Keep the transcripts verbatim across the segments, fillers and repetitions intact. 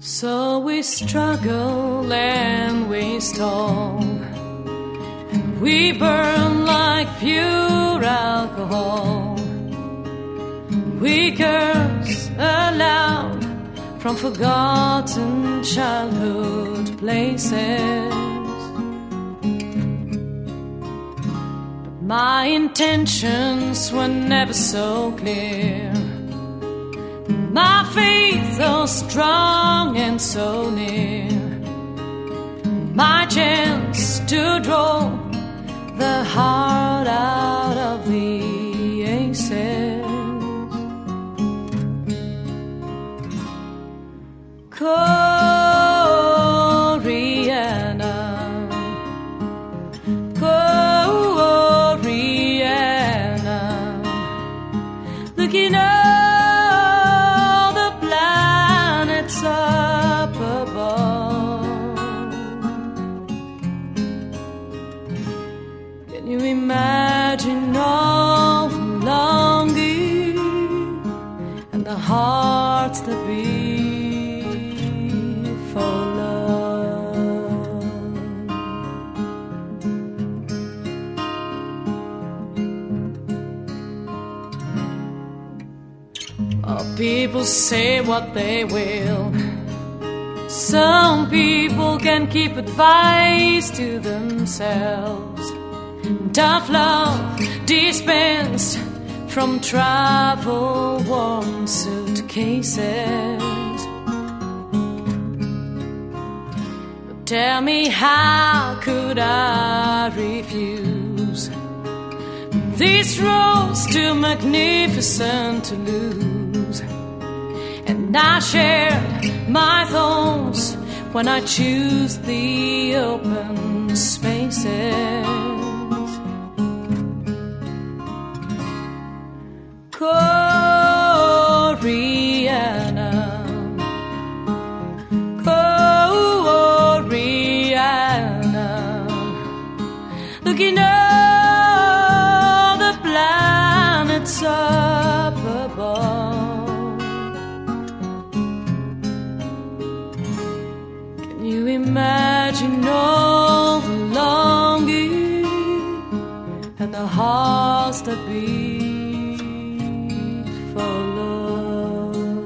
So we struggle and we stall, and we burn like pure alcohol. We curse aloud from forgotten childhood places. But my intentions were never so clear. My faith so strong and so near. My chance to draw the heart out of the aces. Coriana, Coriana, looking up up above. Can you imagine all the longing and the hearts that beat for love? Oh, people say what they will. Some people can keep advice to themselves. Tough love dispensed from travel-worn suitcases. But tell me, how could I refuse? This road's too magnificent to lose. And I shared my thoughts when I choose the open spaces. Coriana, Coriana, looking at the planets up above. Can you imagine all the longing and the hearts that beat for love?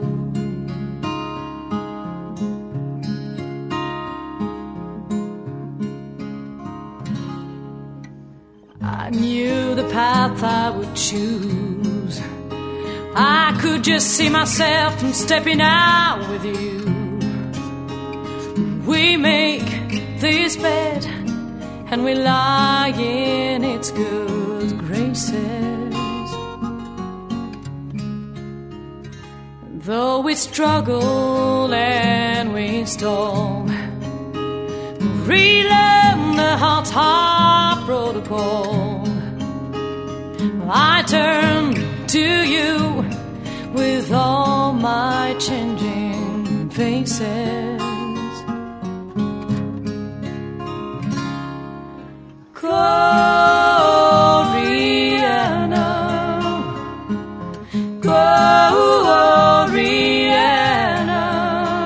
I knew the path I would choose. I could just see myself from stepping out with you. We make this bed and we lie in its good graces. Though we struggle and we stall, relearn the heart's heart protocol. I turn to you with all my changing faces. Coriana, Coriana,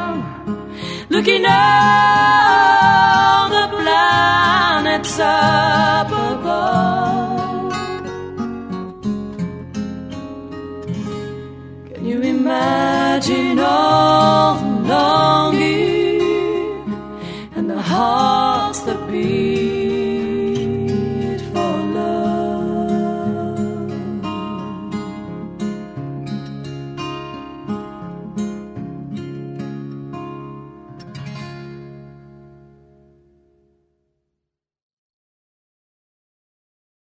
looking at the planets up